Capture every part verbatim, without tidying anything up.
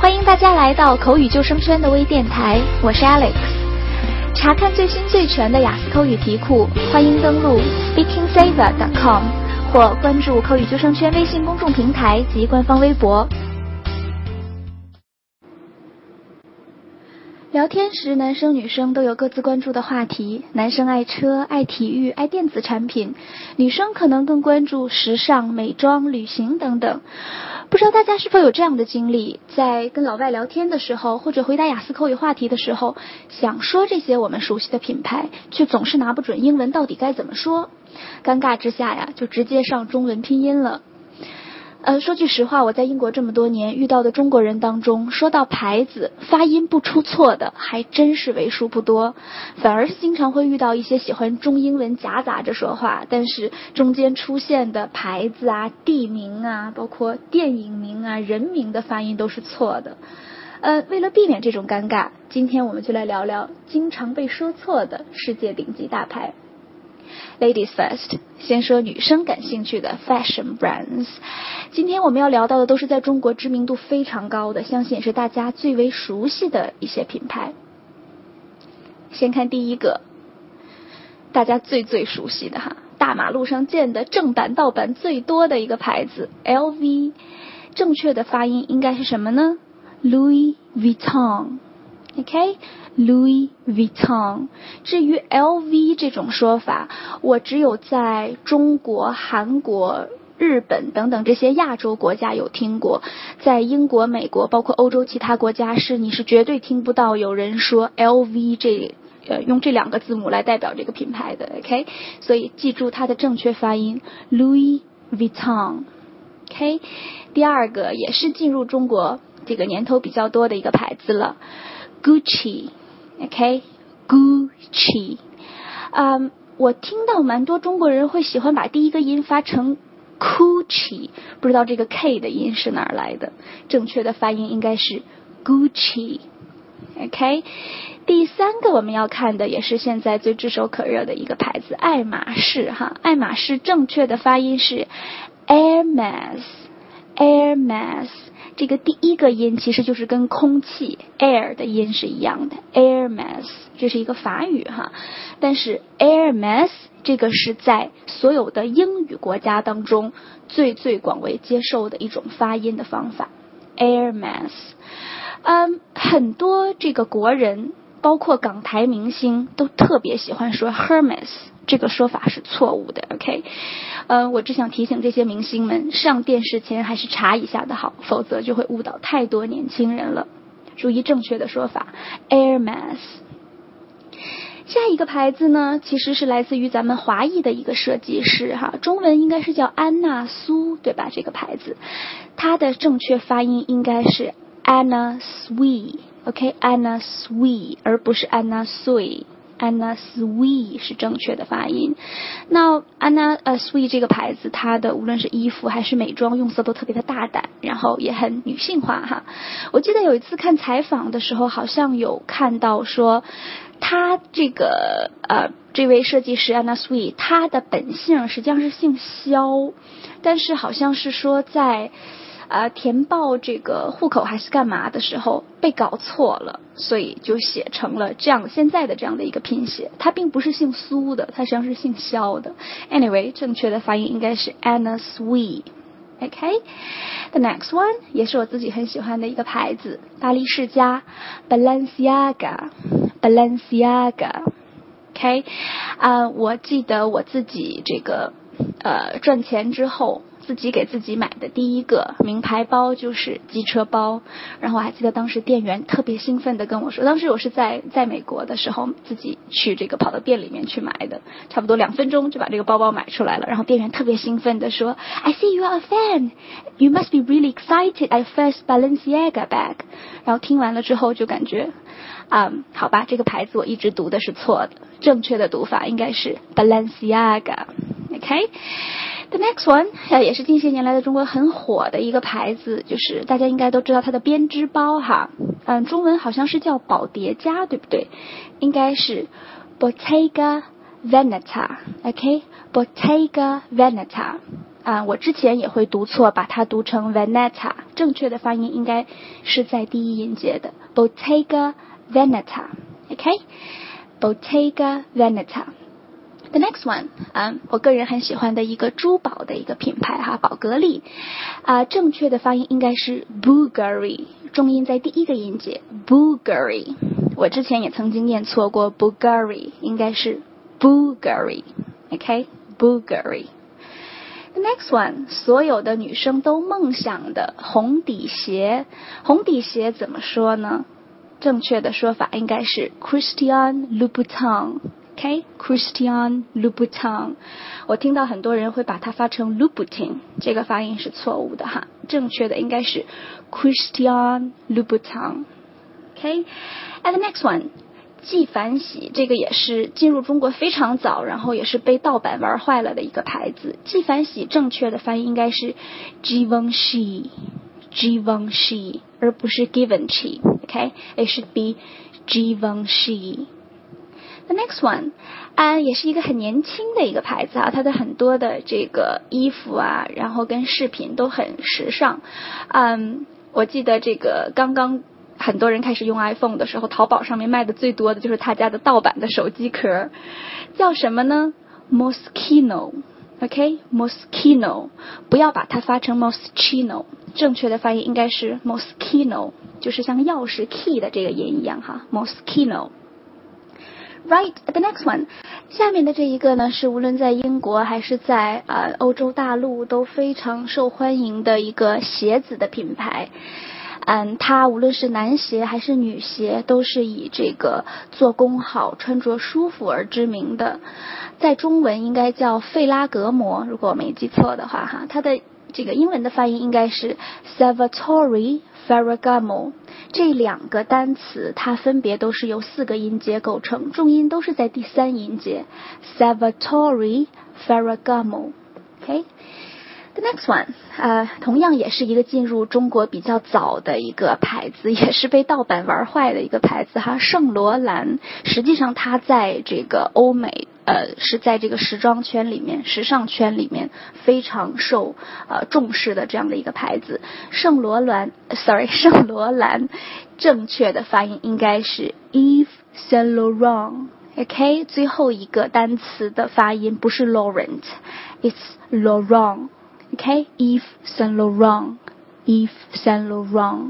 欢迎大家来到口语救生圈的微电台，我是 Alex。查看最新最全的雅思口语题库，欢迎登录 speaking saver dot com 或关注口语救生圈微信公众平台及官方微博。聊天时，男生女生都有各自关注的话题。男生爱车、爱体育、爱电子产品，女生可能更关注时尚、美妆、旅行等等。不知道大家是否有这样的经历，在跟老外聊天的时候，或者回答雅思口语话题的时候，想说这些我们熟悉的品牌，却总是拿不准英文到底该怎么说。尴尬之下呀，就直接上中文拼音了。呃，说句实话，我在英国这么多年遇到的中国人当中，说到牌子发音不出错的还真是为数不多，反而是经常会遇到一些喜欢中英文夹杂着说话，但是中间出现的牌子啊、地名啊、包括电影名啊、人名的发音都是错的。呃，为了避免这种尴尬，今天我们就来聊聊经常被说错的世界顶级大牌。Ladies first， 先说女生感兴趣的 fashion brands。今天我们要聊到的都是在中国知名度非常高的，相信也是大家最为熟悉的一些品牌。先看第一个，大家最最熟悉的哈，大马路上见的正版盗版最多的一个牌子 L V， 正确的发音应该是什么呢？ Louis Vuitton。OK，Louis Vuitton。至于 L V 这种说法，我只有在中国、韩国、日本等等这些亚洲国家有听过，在英国、美国，包括欧洲其他国家是你是绝对听不到有人说 L V 这呃用这两个字母来代表这个品牌的。OK， 所以记住它的正确发音 Louis Vuitton。OK， 第二个也是进入中国这个年头比较多的一个牌子了 Gucci。OK， Gucci， 嗯，我听到蛮多中国人会喜欢把第一个音发成 Gucci， 不知道这个 K 的音是哪儿来的，正确的发音应该是 Gucci。OK， 第三个我们要看的也是现在最炙手可热的一个牌子，爱马仕哈，爱马仕正确的发音是 Hermes，Hermes。这个第一个音其实就是跟空气 air 的音是一样的 Hermes， 这是一个法语哈，但是 Hermes 这个是在所有的英语国家当中最最广为接受的一种发音的方法 Hermes。 嗯，很多这个国人包括港台明星都特别喜欢说 Hermes， 这个说法是错误的。 OK， 呃，我只想提醒这些明星们，上电视前还是查一下的好，否则就会误导太多年轻人了。注意正确的说法 Hermes。 下一个牌子呢，其实是来自于咱们华裔的一个设计师哈，中文应该是叫安娜苏，对吧？这个牌子它的正确发音应该是 Anna Sui。OK， Anna Sui， 而不是 Anna Sui。Anna Sui 是正确的发音。那 Anna Sui 这个牌子，它的无论是衣服还是美妆用色都特别的大胆，然后也很女性化哈。我记得有一次看采访的时候，好像有看到说，他这个呃这位设计师 Anna Sui， 他的本姓实际上是姓肖，但是好像是说在呃，填报这个户口还是干嘛的时候被搞错了，所以就写成了这样现在的这样的一个拼写。他并不是姓苏的，他实际上是姓肖的。Anyway， 正确的发音应该是 Anna Sui。OK，the next one 也是我自己很喜欢的一个牌子，巴黎世家 Balenciaga。Balenciaga。OK， 啊、呃，我记得我自己这个呃赚钱之后，自己给自己买的第一个名牌包就是机车包，然后我还记得当时店员特别兴奋的跟我说，当时我是在在美国的时候自己去这个跑到店里面去买的，差不多两分钟就把这个包包买出来了，然后店员特别兴奋的说 I see you are a fan, you must be really excited at first Balenciaga bag。 然后听完了之后就感觉嗯，好吧，这个牌子我一直读的是错的，正确的读法应该是 Balenciaga。OK，The next one 也是近些年来的中国很火的一个牌子，就是大家应该都知道它的编织包哈，嗯，中文好像是叫宝蝶家，对不对？应该是 Bottega Veneta。OK， Bottega Veneta。 啊、呃，我之前也会读错，把它读成 Veneta， 正确的发音应该是在第一音节的 Bottega Veneta。OK，Bottega Veneta。The next one， 啊、呃，我个人很喜欢的一个珠宝的一个品牌哈，宝格丽，啊、呃，正确的发音应该是 Bulgari， 重音在第一个音节 Bulgari。我之前也曾经念错过 Bulgari， 应该是 Bulgari。OK，Bulgari。The next one， 所有的女生都梦想的红底鞋，红底鞋怎么说呢？正确的说法应该是 Christian Louboutin。OK，Christian Louboutin， 我听到很多人会把它发成 Louboutin， 这个发音是错误的哈，正确的应该是 Christian Louboutin。OK，and the next one， 纪梵希，这个也是进入中国非常早，然后也是被盗版玩坏了的一个牌子。纪梵希正确的翻译应该是 Givenchy，Givenchy， 而不是 Givenchy。OK，it should be Givenchy。The next one， 啊，也是一个很年轻的一个牌子啊，它的很多的这个衣服啊，然后跟饰品都很时尚。嗯，我记得这个刚刚很多人开始用 iPhone 的时候，淘宝上面卖的最多的就是他家的盗版的手机壳，叫什么呢？ Moschino。OK，Moschino， 不要把它发成 Moschino， 正确的发音应该是 Moschino， 就是像钥匙 key 的这个音一样哈 Moschino。Right, the next one， 下面的这一个呢，是无论在英国还是在呃欧洲大陆都非常受欢迎的一个鞋子的品牌。嗯，它无论是男鞋还是女鞋，都是以这个做工好、穿着舒服而知名的。在中文应该叫费拉格摩，如果我没记错的话哈，它的这个英文的发音应该是 Salvatore Ferragamo。这两个单词它分别都是由四个音节构成，重音都是在第三音节 Salvatore Ferragamo。OK，The next one， 呃，同样也是一个进入中国比较早的一个牌子，也是被盗版玩坏的一个牌子哈，圣罗兰。实际上它在这个欧美，呃，是在这个时装圈里面、时尚圈里面非常受呃重视的这样的一个牌子。圣罗兰 ，sorry， 圣罗兰，正确的发音应该是 Yves Saint Laurent。OK， 最后一个单词的发音不是 Laurent，it's Laurent。Okay, Yves Saint Laurent, Yves Saint Laurent.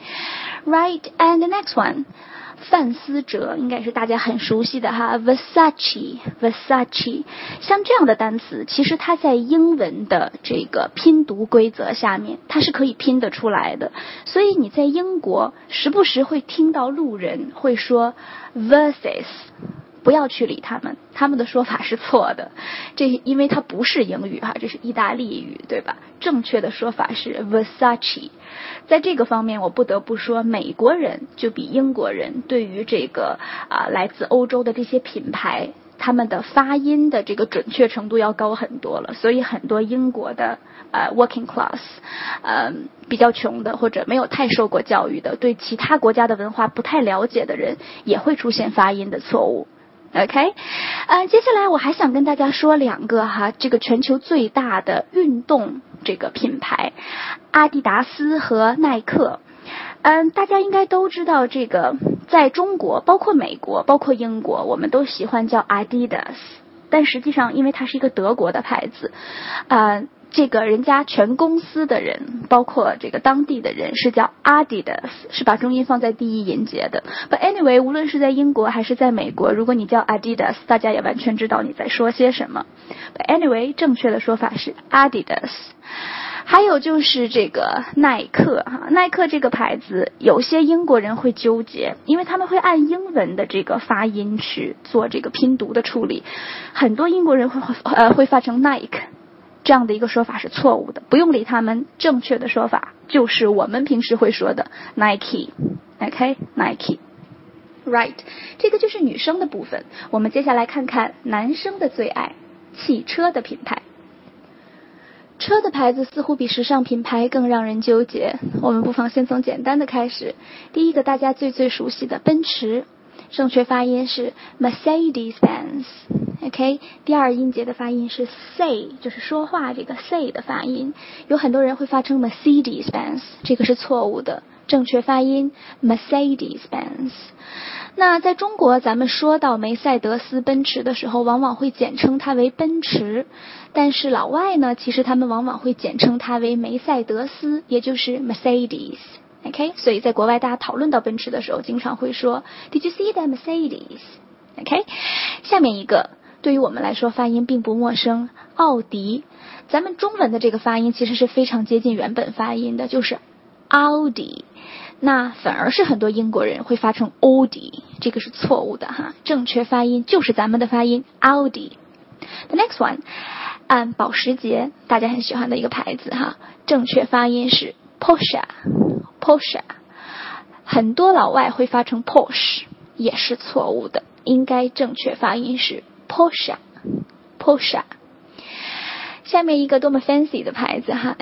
Right, and the next one, 范思哲应该是大家很熟悉的哈 Versace, Versace. 像这样的单词，其实它在英文的这个拼读规则下面，它是可以拼得出来的。所以你在英国时不时会听到路人会说 versus。不要去理他们，他们的说法是错的，这因为它不是英语哈，这是意大利语，对吧？正确的说法是 Versace。在这个方面，我不得不说，美国人就比英国人对于这个啊、呃、来自欧洲的这些品牌，他们的发音的这个准确程度要高很多了。所以很多英国的呃 working class， 呃比较穷的或者没有太受过教育的，对其他国家的文化不太了解的人，也会出现发音的错误。OK， 呃，接下来我还想跟大家说两个哈，这个全球最大的运动这个品牌，阿迪达斯和耐克。嗯，大家应该都知道，这个在中国，包括美国，包括英国，我们都喜欢叫 Adidas， 但实际上因为它是一个德国的牌子，呃。这个人家全公司的人，包括这个当地的人是叫 Adidas， 是把重音放在第一音节的。But anyway， 无论是在英国还是在美国，如果你叫 Adidas， 大家也完全知道你在说些什么。But anyway， 正确的说法是 Adidas。还有就是这个耐克哈，耐克这个牌子，有些英国人会纠结，因为他们会按英文的这个发音去做这个拼读的处理，很多英国人会呃会发成 Nike。这样的一个说法是错误的，不用理他们，正确的说法就是我们平时会说的 Nike。OK， Nike。Right， 这个就是女生的部分。我们接下来看看男生的最爱，汽车的品牌。车的牌子似乎比时尚品牌更让人纠结，我们不妨先从简单的开始。第一个大家最最熟悉的奔驰。 正确发音是 Mercedes-Benz。OK， 第二音节的发音是 say， 就是说话这个 say 的发音。有很多人会发成 Mercedes-Benz， 这个是错误的。正确发音 Mercedes-Benz。那在中国，咱们说到梅赛德斯奔驰的时候，往往会简称它为奔驰，但是老外呢，其实他们往往会简称它为梅赛德斯，也就是 Mercedes。OK， 所以在国外大家讨论到奔驰的时候，经常会说 Did you see that Mercedes？OK， 下面一个对于我们来说发音并不陌生，奥迪。咱们中文的这个发音其实是非常接近原本发音的，就是 Audi。那反而是很多英国人会发成 Audi， 这个是错误的哈，正确发音就是咱们的发音 Audi。The next one， 嗯，保时捷大家很喜欢的一个牌子哈，正确发音是 Porsche，Porsche， 很多老外会发成 Porsche， 也是错误的，应该正确发音是 Porsche，Porsche。下面一个多么 fancy 的牌子哈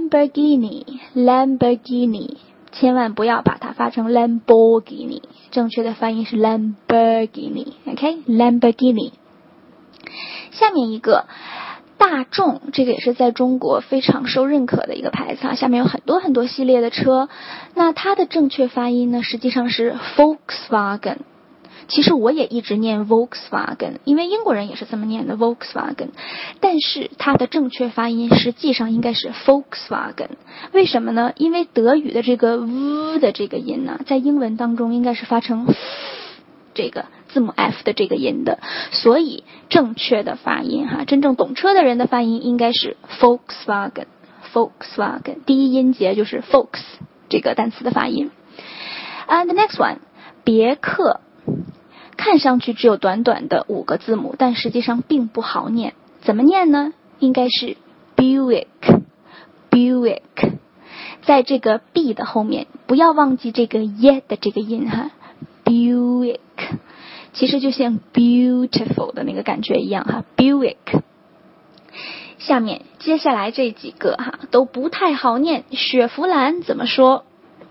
，Lamborghini，Lamborghini。千万不要把它发成 Lamborghini， 正确的发音是 Lamborghini。OK， Lamborghini。下面一个大众，这个也是在中国非常受认可的一个牌子啊。下面有很多很多系列的车，那它的正确发音呢，实际上是 Volkswagen。其实我也一直念 Volkswagen， 因为英国人也是这么念的 Volkswagen， 但是它的正确发音实际上应该是 Volkswagen。 为什么呢？因为德语的这个 v 的这个音呢，在英文当中应该是发成 f 这个字母 F 的这个音的，所以正确的发音哈，真正懂车的人的发音应该是 Volkswagen Volkswagen， 第一音节就是 Volks 这个单词的发音。 And the next one， 别克，看上去只有短短的五个字母，但实际上并不好念。怎么念呢？应该是 Buick Buick， 在这个 B 的后面不要忘记这个 y 的这个音哈， Buick 其实就像 beautiful 的那个感觉一样哈， Buick。 下面接下来这几个哈都不太好念，雪佛兰怎么说？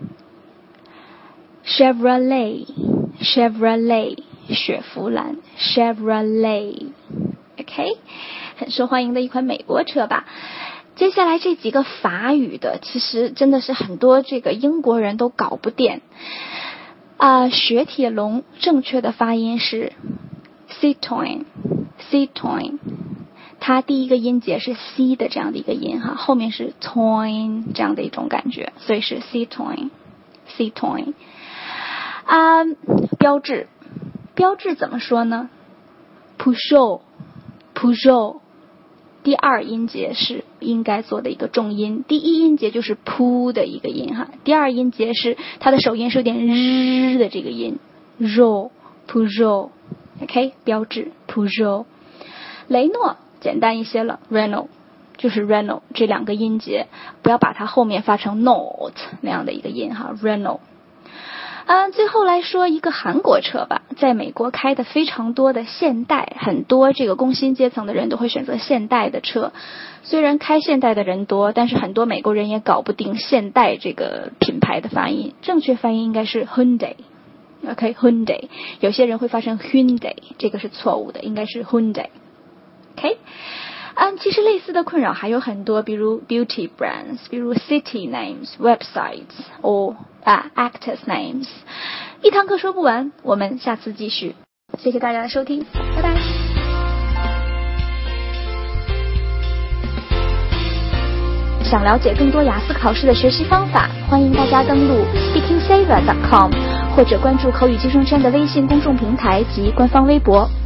Chevrolet Chevrolet， 雪佛兰 Chevrolet。 OK， 很受欢迎的一款美国车吧。接下来这几个法语的，其实真的是很多这个英国人都搞不定啊、呃。雪铁龙正确的发音是 Citroen Citroen， 它第一个音节是 C 的这样的一个音哈，后面是 toin 这样的一种感觉，所以是 Citroen Citroen。啊、uh, 标志标志怎么说呢？ Peugeot Peugeot， 第二音节是应该做的一个重音，第一音节就是 P 的一个音哈，第二音节是它的首音是有点日的这个音 Ro Peugeot。 OK， 标志 Peugeot。 雷诺简单一些了， Renault 就是 Renault， 这两个音节不要把它后面发成 Not 那样的一个音哈， Renault。嗯、呃，最后来说一个韩国车吧，在美国开的非常多的现代，很多这个工薪阶层的人都会选择现代的车。虽然开现代的人多，但是很多美国人也搞不定现代这个品牌的发音，正确发音应该是 Hyundai。OK， Hyundai， 有些人会发成 Hyundai， 这个是错误的，应该是 Hyundai。OK。嗯，其实类似的困扰还有很多，比如 beauty brands， 比如 city names、websites 或啊 actors names。一堂课说不完，我们下次继续。谢谢大家的收听，拜拜。想了解更多雅思考试的学习方法，欢迎大家登录 speaking saver dot com 或者关注口语计生圈的微信公众平台及官方微博。